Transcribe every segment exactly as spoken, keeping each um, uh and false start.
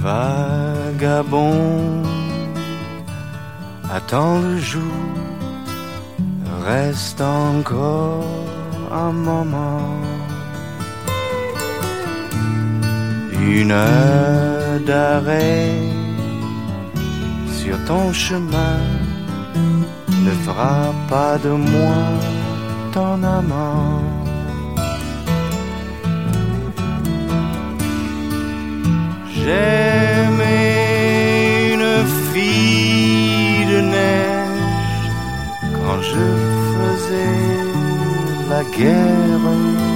Vagabond, attends le jour, reste encore un moment. Une heure d'arrêt sur ton chemin ne fera pas de moi ton amant. J'aimais une fille de neige quand je faisais la guerre.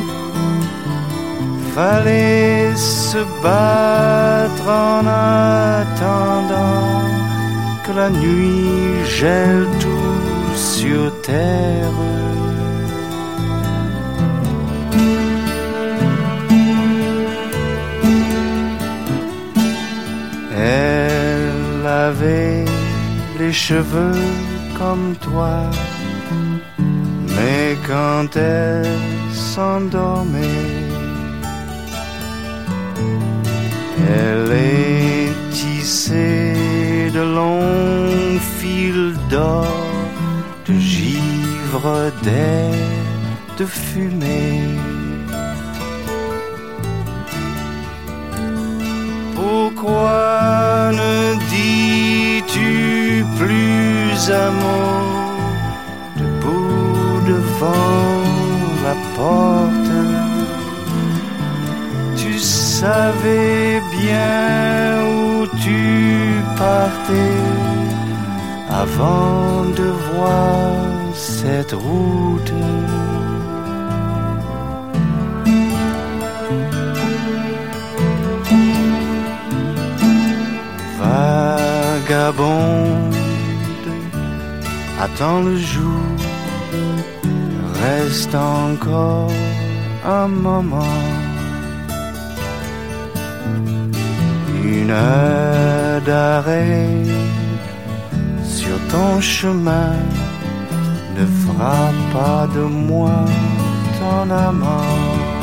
Fallait se battre en attendant que la nuit gèle tout sur terre. Elle avait les cheveux comme toi, mais quand elle s'endormait, elle est tissée de longs fils d'or, de givre, d'air, de fumée. Pourquoi ne dis-tu plus un mot debout devant la porte? Tu savais bien où tu partais avant de voir cette route. Vagabonde, attends le jour, reste encore un moment. Une heure d'arrêt sur ton chemin ne fera pas de moi ton amant.